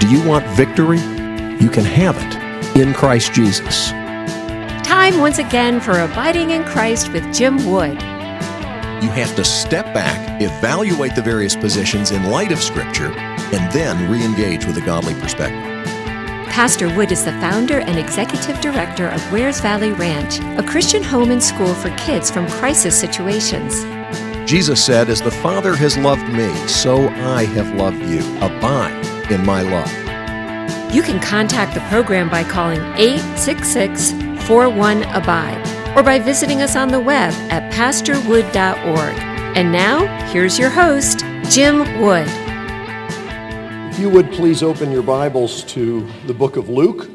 Do you want victory? You can have it in Christ Jesus. Time once again for Abiding in Christ with Jim Wood. You have to step back, evaluate the various positions in light of Scripture, and then re-engage with a godly perspective. Pastor Wood is the founder and executive director of Wares Valley Ranch, a Christian home and school for kids from crisis situations. Jesus said, "As the Father has loved me, so I have loved you. Abide in my love." You can contact the program by calling 866-41-ABIDE or by visiting us on the web at pastorwood.org. And now, here's your host, Jim Wood. If you would please open your Bibles to the book of Luke.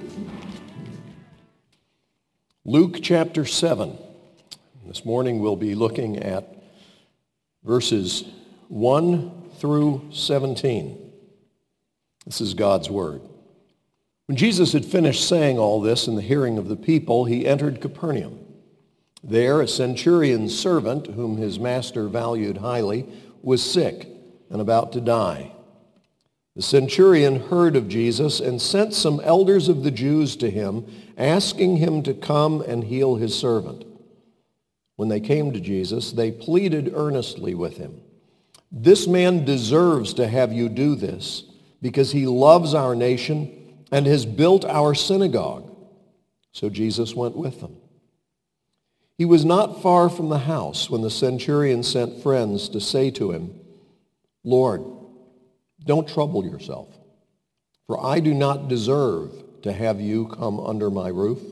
Luke chapter 7. This morning we'll be looking at verses 1 through 17. This is God's word. When Jesus had finished saying all this in the hearing of the people, he entered Capernaum. There a centurion's servant, whom his master valued highly, was sick and about to die. The centurion heard of Jesus and sent some elders of the Jews to him, asking him to come and heal his servant. When they came to Jesus, they pleaded earnestly with him, "This man deserves to have you do this, because he loves our nation and has built our synagogue." So Jesus went with them. He was not far from the house when the centurion sent friends to say to him, "Lord, don't trouble yourself, for I do not deserve to have you come under my roof.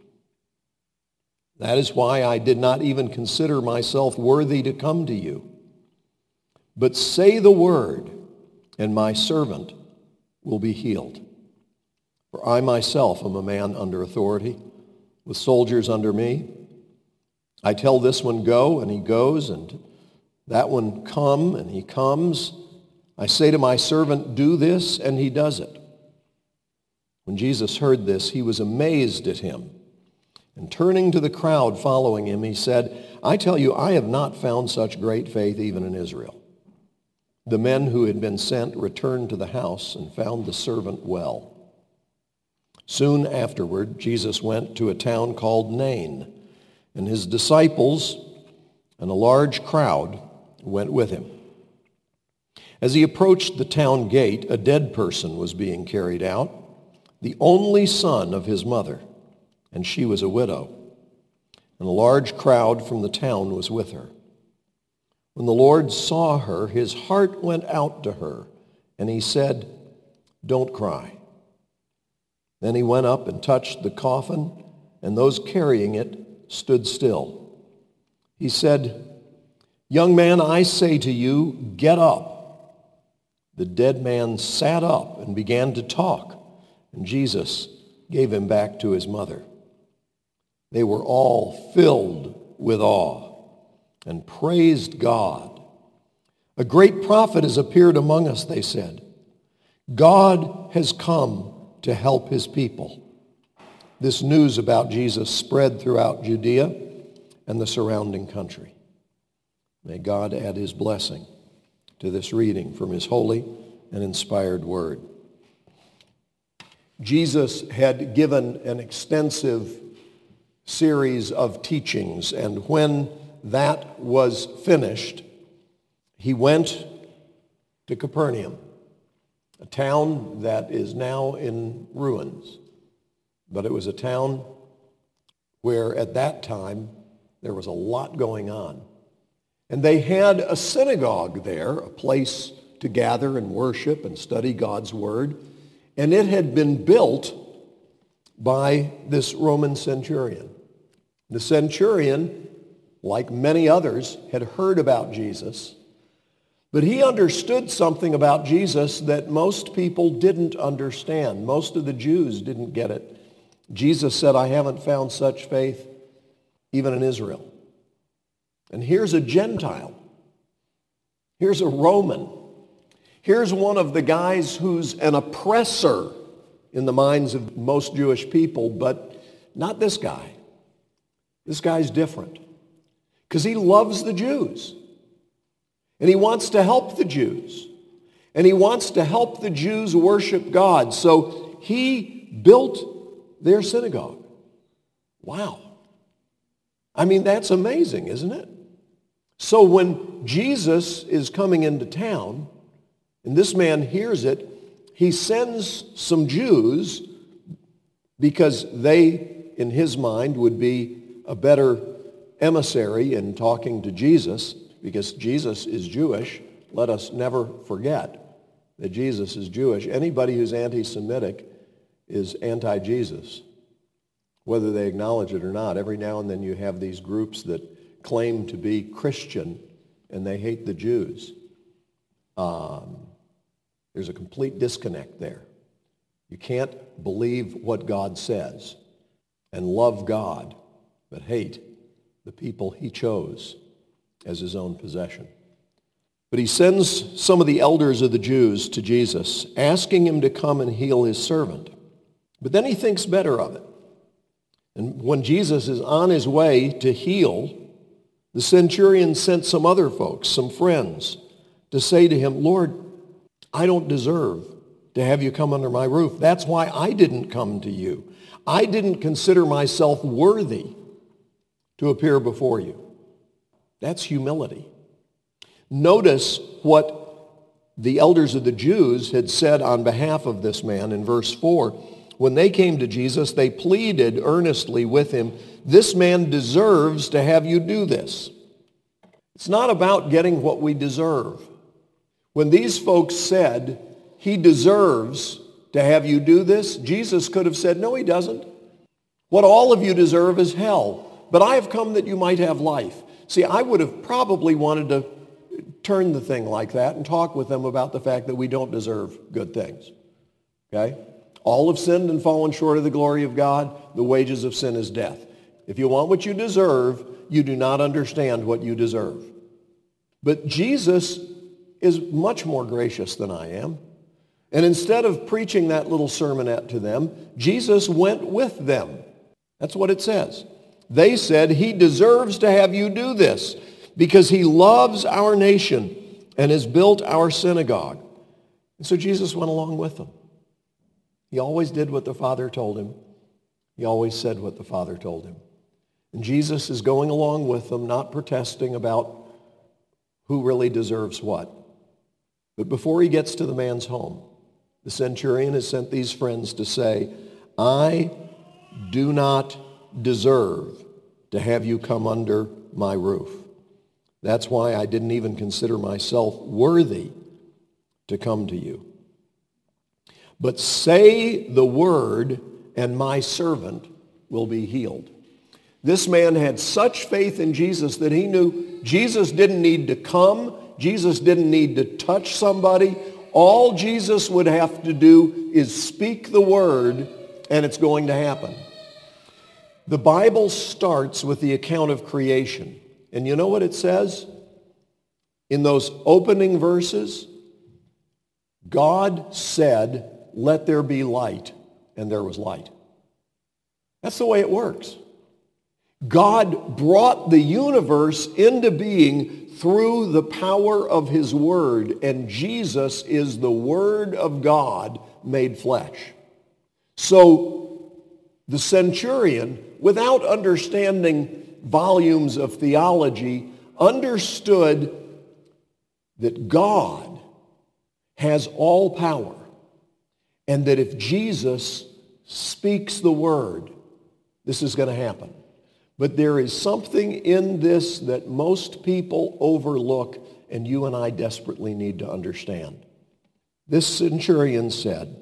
That is why I did not even consider myself worthy to come to you. But say the word, and my servant will be healed. For I myself am a man under authority, with soldiers under me. I tell this one, go, and he goes, and that one, come, and he comes. I say to my servant, do this, and he does it." When Jesus heard this, he was amazed at him. And turning to the crowd following him, he said, "I tell you, I have not found such great faith even in Israel." The men who had been sent returned to the house and found the servant well. Soon afterward, Jesus went to a town called Nain, and his disciples and a large crowd went with him. As he approached the town gate, a dead person was being carried out, the only son of his mother, and she was a widow, and a large crowd from the town was with her. When the Lord saw her, his heart went out to her, and he said, "Don't cry." Then he went up and touched the coffin, and those carrying it stood still. He said, "Young man, I say to you, get up." The dead man sat up and began to talk, and Jesus gave him back to his mother. They were all filled with awe and praised God. "A great prophet has appeared among us," they said. "God has come to help his people." This news about Jesus spread throughout Judea and the surrounding country. May God add his blessing to this reading from his holy and inspired word. Jesus had given an extensive series of teachings, and when that was finished, he went to Capernaum, a town that is now in ruins. But it was a town where at that time there was a lot going on. And they had a synagogue there, a place to gather and worship and study God's word. And it had been built by this Roman centurion. The centurion, like many others, had heard about Jesus, but he understood something about Jesus that most people didn't understand. Most of the Jews didn't get it. Jesus said, "I haven't found such faith even in Israel." And here's a Gentile. Here's a Roman. Here's one of the guys who's an oppressor in the minds of most Jewish people, but not this guy. This guy's different because he loves the Jews and he wants to help the Jews. And he wants to help the Jews worship God. So he built their synagogue. Wow. I mean, that's amazing, isn't it? So when Jesus is coming into town, and this man hears it, he sends some Jews because they, in his mind, would be a better emissary in talking to Jesus, because Jesus is Jewish. Let us never forget that Jesus is Jewish. Anybody who's anti-Semitic is anti-Jesus, whether they acknowledge it or not. Every now and then you have these groups that claim to be Christian, and they hate the Jews. There's a complete disconnect there. You can't believe what God says and love God, but hate the people he chose as his own possession. But he sends some of the elders of the Jews to Jesus, asking him to come and heal his servant. But then he thinks better of it. And when Jesus is on his way to heal, the centurion sent some other folks, some friends, to say to him, Lord, I don't deserve to have you come under my roof. That's why I didn't come to you. I didn't consider myself worthy to appear before you. That's humility. Notice what the elders of the Jews had said on behalf of this man in verse 4. When they came to Jesus, they pleaded earnestly with him, this man deserves to have you do this. It's not about getting what we deserve. When these folks said, he deserves to have you do this, Jesus could have said, no, he doesn't. What all of you deserve is hell, but I have come that you might have life. See, I would have probably wanted to turn the thing like that and talk with them about the fact that we don't deserve good things. Okay? All have sinned and fallen short of the glory of God. The wages of sin is death. If you want what you deserve, you do not understand what you deserve. But Jesus is much more gracious than I am. And instead of preaching that little sermonette to them, Jesus went with them. That's what it says. They said, he deserves to have you do this because he loves our nation and has built our synagogue. And so Jesus went along with them. He always did what the Father told him. He always said what the Father told him. And Jesus is going along with them, not protesting about who really deserves what. But before he gets to the man's home, the centurion has sent these friends to say, I do not deserve to have you come under my roof. That's why I didn't even consider myself worthy to come to you. But say the word, and my servant will be healed. This man had such faith in Jesus that he knew Jesus didn't need to come. Jesus didn't need to touch somebody. All Jesus would have to do is speak the word, and it's going to happen. The Bible starts with the account of creation. And you know what it says? In those opening verses, God said, let there be light, and there was light. That's the way it works. God brought the universe into being through the power of his word, and Jesus is the Word of God made flesh. So the centurion, without understanding volumes of theology, understood that God has all power, and that if Jesus speaks the word, this is going to happen. But there is something in this that most people overlook, and you and I desperately need to understand. This centurion said,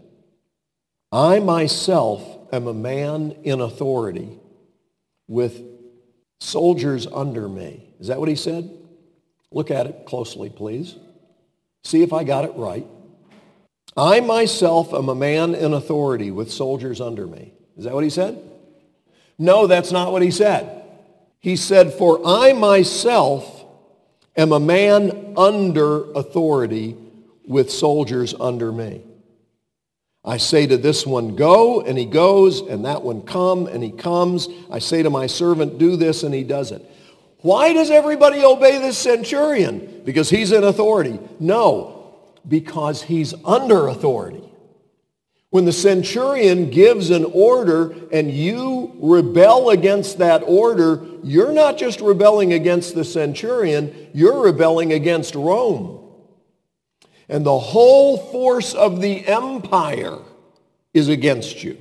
I myself am a man in authority with soldiers under me. Is that what he said? Look at it closely, please. See if I got it right. I myself am a man in authority with soldiers under me. Is that what he said? No, that's not what he said. He said, for I myself am a man under authority with soldiers under me. I say to this one, go, and he goes, and that one, come, and he comes. I say to my servant, do this, and he does it. Why does everybody obey this centurion? Because he's in authority. No. Because he's under authority. When the centurion gives an order and you rebel against that order, you're not just rebelling against the centurion, you're rebelling against Rome. And the whole force of the empire is against you.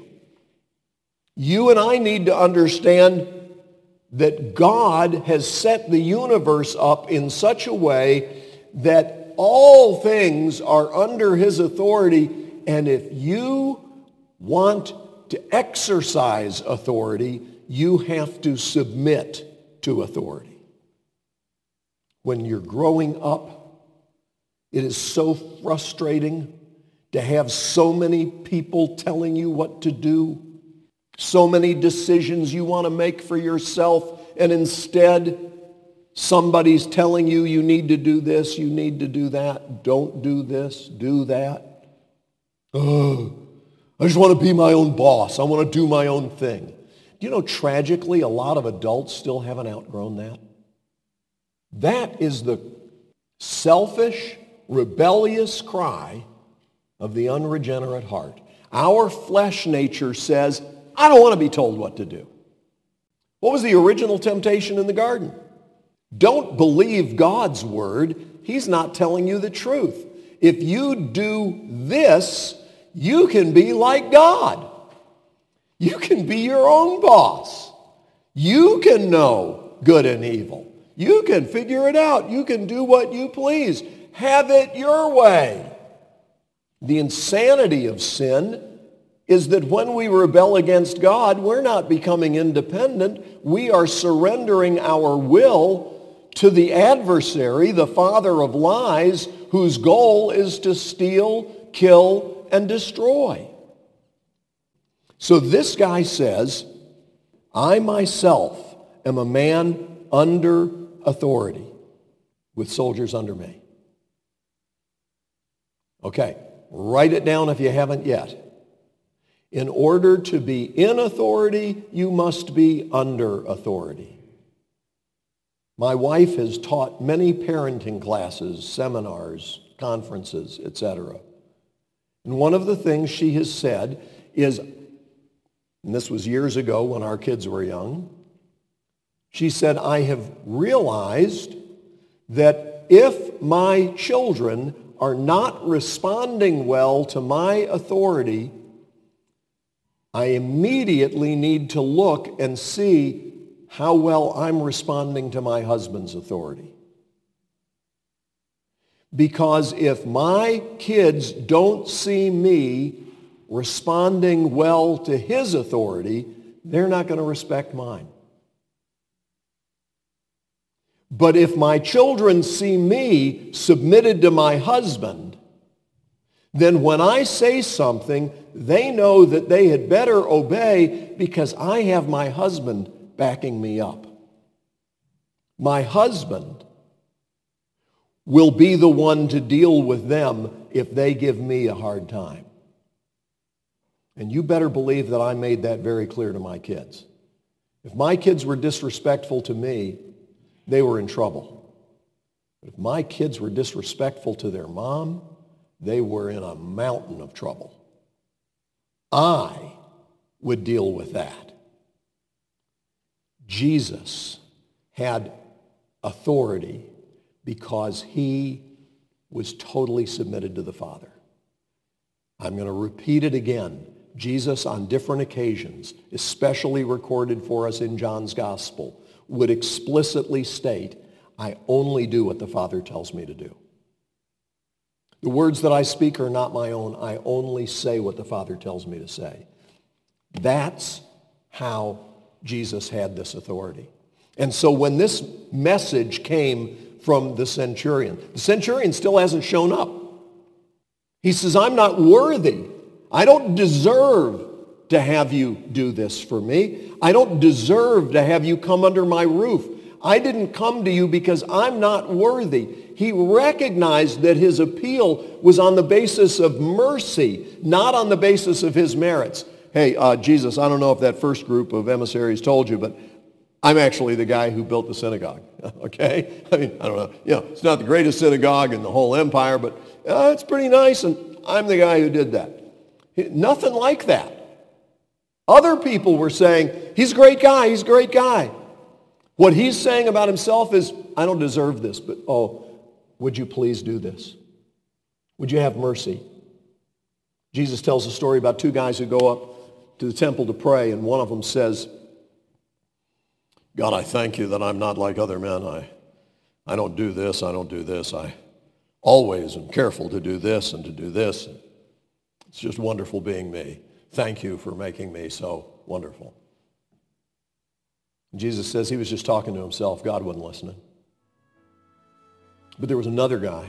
You and I need to understand that God has set the universe up in such a way that all things are under his authority, and if you want to exercise authority, you have to submit to authority. When you're growing up, it is so frustrating to have so many people telling you what to do, so many decisions you want to make for yourself, and instead somebody's telling you you need to do this, you need to do that, don't do this, do that. Oh, I just want to be my own boss. I want to do my own thing. Do you know, tragically, a lot of adults still haven't outgrown that? That is the selfish, rebellious cry of the unregenerate heart. Our flesh nature says, I don't want to be told what to do. What was the original temptation in the garden? Don't believe God's word. He's not telling you the truth. If you do this, you can be like God. You can be your own boss. You can know good and evil. You can figure it out. You can do what you please. Have it your way. The insanity of sin is that when we rebel against God, we're not becoming independent. We are surrendering our will to the adversary, the father of lies, whose goal is to steal, kill, and destroy. So this guy says, I myself am a man under authority with soldiers under me. Okay, write it down if you haven't yet. In order to be in authority, you must be under authority. My wife has taught many parenting classes, seminars, conferences, etc. And one of the things she has said is, and this was years ago when our kids were young, she said, I have realized that if my children are not responding well to my authority, I immediately need to look and see how well I'm responding to my husband's authority. Because if my kids don't see me responding well to his authority, they're not going to respect mine. But if my children see me submitted to my husband, then when I say something, they know that they had better obey because I have my husband backing me up. My husband will be the one to deal with them if they give me a hard time. And you better believe that I made that very clear to my kids. If my kids were disrespectful to me, they were in trouble. But if my kids were disrespectful to their mom, they were in a mountain of trouble. I would deal with that. Jesus had authority because he was totally submitted to the Father. I'm going to repeat it again. Jesus, on different occasions, especially recorded for us in John's Gospel, would explicitly state, I only do what the Father tells me to do. The words that I speak are not my own. I only say what the Father tells me to say. That's how Jesus had this authority. And so when this message came from the centurion still hasn't shown up. He says, I'm not worthy. I don't deserve to have you do this for me. I don't deserve to have you come under my roof. I didn't come to you because I'm not worthy. He recognized that his appeal was on the basis of mercy, not on the basis of his merits. Hey, Jesus, I don't know if that first group of emissaries told you, but I'm actually the guy who built the synagogue, okay? I mean, I don't know. You know, it's not the greatest synagogue in the whole empire, but It's pretty nice, and I'm the guy who did that. Nothing like that. Other people were saying, he's a great guy, he's a great guy. What he's saying about himself is, I don't deserve this, but would you please do this? Would you have mercy? Jesus tells a story about two guys who go up to the temple to pray, and one of them says, God, I thank you that I'm not like other men. I don't do this, I don't do this. I always am careful to do this and to do this. It's just wonderful being me. Thank you for making me so wonderful. Jesus says he was just talking to himself. God wasn't listening. But there was another guy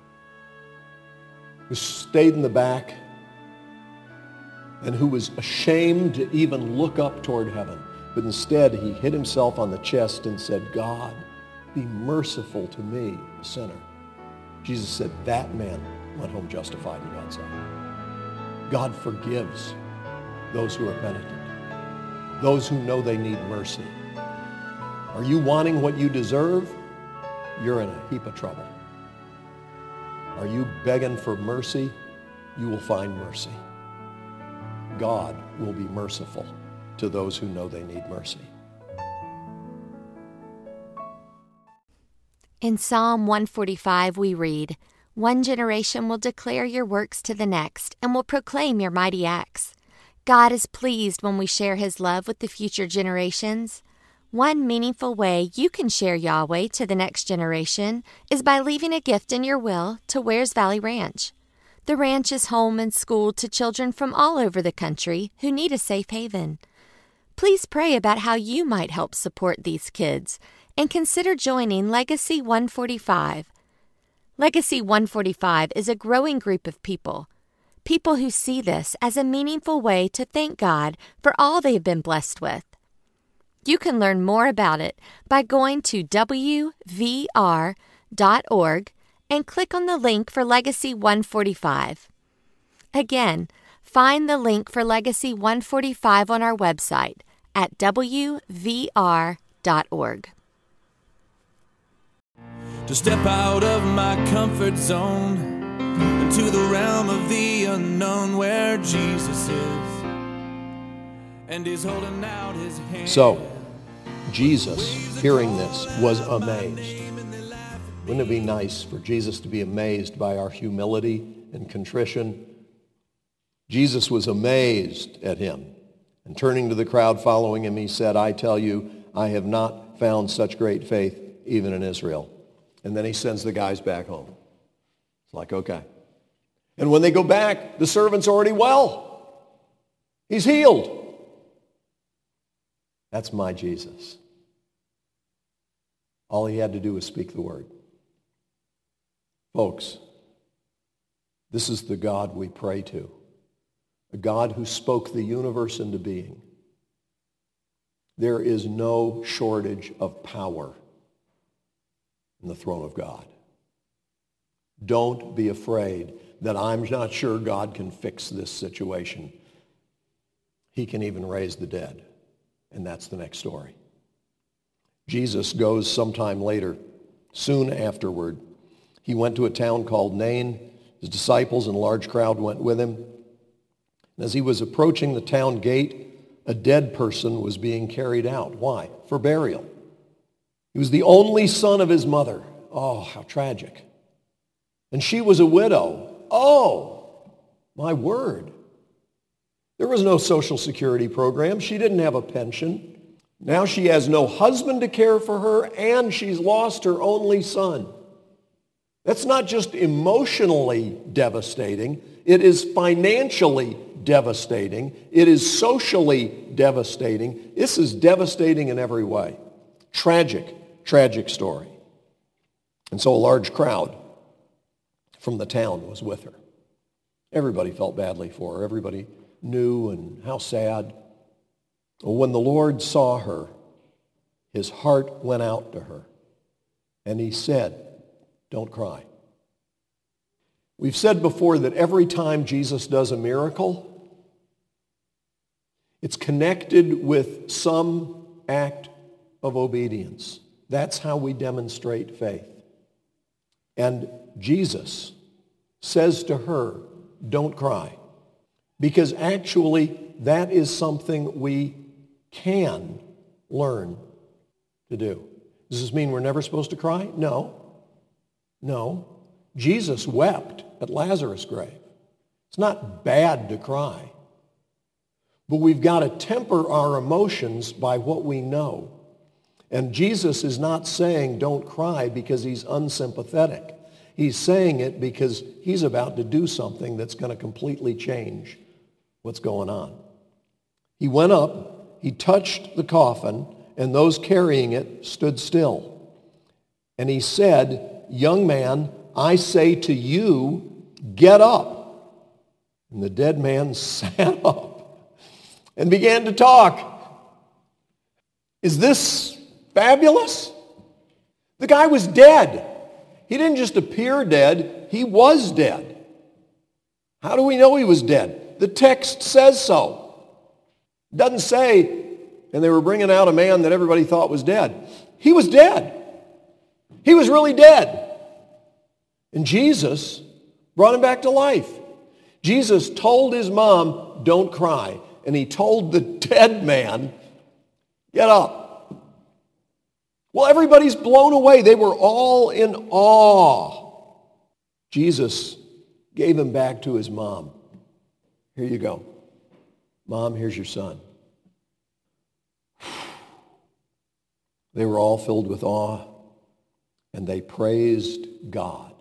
who stayed in the back and who was ashamed to even look up toward heaven. But instead, he hit himself on the chest and said, God, be merciful to me, a sinner. Jesus said that man went home justified in God's sight. God forgives those who are penitent, those who know they need mercy. Are you wanting what you deserve? You're in a heap of trouble. Are you begging for mercy? You will find mercy. God will be merciful to those who know they need mercy. In Psalm 145 we read, "One generation will declare your works to the next and will proclaim your mighty acts." God is pleased when we share his love with the future generations. One meaningful way you can share Yahweh to the next generation is by leaving a gift in your will to Wears Valley Ranch. The ranch is home and school to children from all over the country who need a safe haven. Please pray about how you might help support these kids and consider joining Legacy 145. Legacy 145 is a growing group of people who see this as a meaningful way to thank God for all they have been blessed with. You can learn more about it by going to wvr.org and click on the link for Legacy 145. Again, find the link for Legacy 145 on our website at wvr.org. To step out of my comfort zone into the realm of the unknown where Jesus is and he's holding out his hand. So, Jesus, hearing this, was amazed. Wouldn't it be nice for Jesus to be amazed by our humility and contrition? Jesus was amazed at him. And turning to the crowd following him, he said, I tell you, I have not found such great faith even in Israel. And then he sends the guys back home. It's like, okay. And when they go back, the servant's already well. He's healed. That's my Jesus. All he had to do was speak the word. Folks, this is the God we pray to, a God who spoke the universe into being. There is no shortage of power in the throne of God. Don't be afraid that I'm not sure God can fix this situation. He can even raise the dead. And that's the next story. Jesus goes sometime later, soon afterward. He went to a town called Nain. His disciples and a large crowd went with him. And as he was approaching the town gate, a dead person was being carried out. Why? For burial. He was the only son of his mother. Oh, how tragic. And she was a widow. Oh, my word. There was no Social Security program. She didn't have a pension. Now she has no husband to care for her, and she's lost her only son. That's not just emotionally devastating. It is financially devastating. It is socially devastating. This is devastating in every way. Tragic, tragic story. And so a large crowd from the town was with her. Everybody felt badly for her. Everybody knew, and how sad. When the Lord saw her, his heart went out to her, and he said, don't cry. We've said before that every time Jesus does a miracle, it's connected with some act of obedience. That's how we demonstrate faith. And Jesus says to her, don't cry. Because actually, that is something we can learn to do. Does this mean we're never supposed to cry? No. Jesus wept at Lazarus' grave. It's not bad to cry. But we've got to temper our emotions by what we know. And Jesus is not saying don't cry because he's unsympathetic. He's saying it because he's about to do something that's going to completely change what's going on. He went up, he touched the coffin, and those carrying it stood still. And he said, young man, I say to you, get up. And the dead man sat up and began to talk. Is this fabulous? The guy was dead. He didn't just appear dead, he was dead. How do we know he was dead? The text says so. It doesn't say, and they were bringing out a man that everybody thought was dead. He was dead. He was really dead. And Jesus brought him back to life. Jesus told his mom, don't cry. And he told the dead man, get up. Well, everybody's blown away. They were all in awe. Jesus gave him back to his mom. Here you go. Mom, here's your son. They were all filled with awe, and they praised God.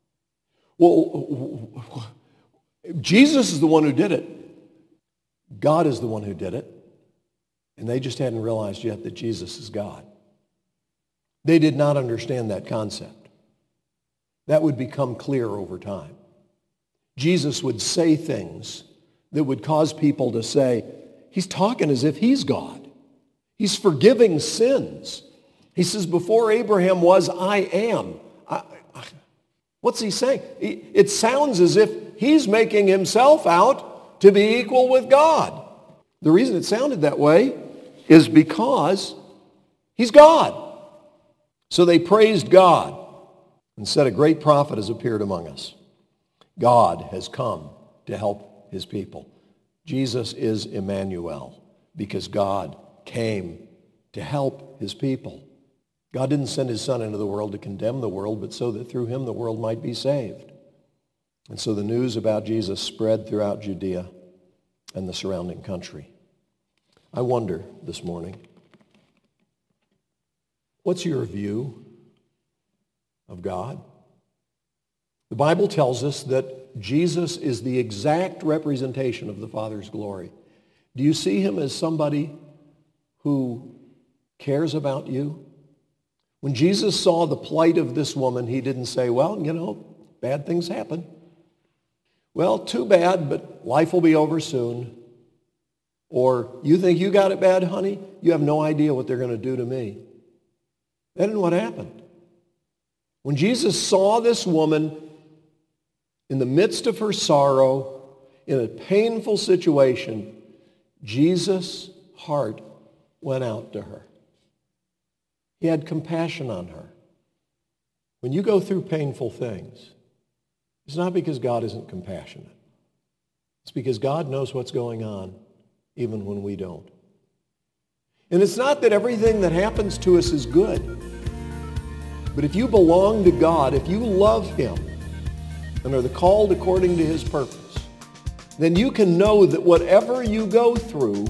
Well, Jesus is the one who did it. God is the one who did it. And they just hadn't realized yet that Jesus is God. They did not understand that concept. That would become clear over time. Jesus would say things that would cause people to say, he's talking as if he's God. He's forgiving sins. He says, before Abraham was, I am. What's he saying? It sounds as if he's making himself out to be equal with God. The reason it sounded that way is because he's God. So they praised God and said, a great prophet has appeared among us. God has come to help his people. Jesus is Emmanuel because God came to help his people. God didn't send his son into the world to condemn the world, but so that through him the world might be saved. And so the news about Jesus spread throughout Judea and the surrounding country. I wonder this morning, what's your view of God? The Bible tells us that Jesus is the exact representation of the Father's glory. Do you see him as somebody who cares about you? When Jesus saw the plight of this woman, he didn't say, well, bad things happen. Well, too bad, but life will be over soon. Or, you think you got it bad, honey? You have no idea what they're going to do to me. That isn't what happened. When Jesus saw this woman in the midst of her sorrow, in a painful situation, Jesus' heart went out to her. He had compassion on her. When you go through painful things, it's not because God isn't compassionate. It's because God knows what's going on even when we don't. And it's not that everything that happens to us is good. But if you belong to God, if you love him and are called according to his purpose, then you can know that whatever you go through,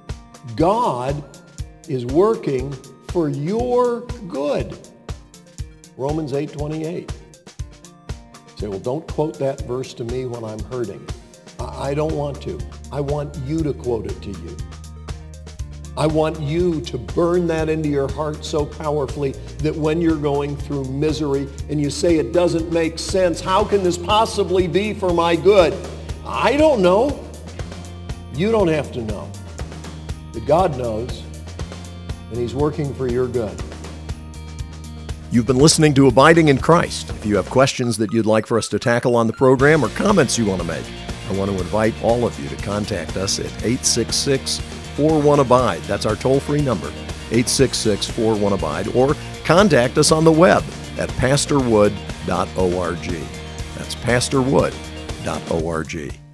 God is working for your good. Romans 8:28. You say, well, don't quote that verse to me when I'm hurting. I don't want to. I want you to quote it to you. I want you to burn that into your heart so powerfully that when you're going through misery and you say it doesn't make sense, how can this possibly be for my good? I don't know. You don't have to know. But God knows, and he's working for your good. You've been listening to Abiding in Christ. If you have questions that you'd like for us to tackle on the program or comments you want to make, I want to invite all of you to contact us at 866-41-ABIDE. That's our toll-free number, 866-41-ABIDE, or contact us on the web at pastorwood.org. That's pastorwood.org.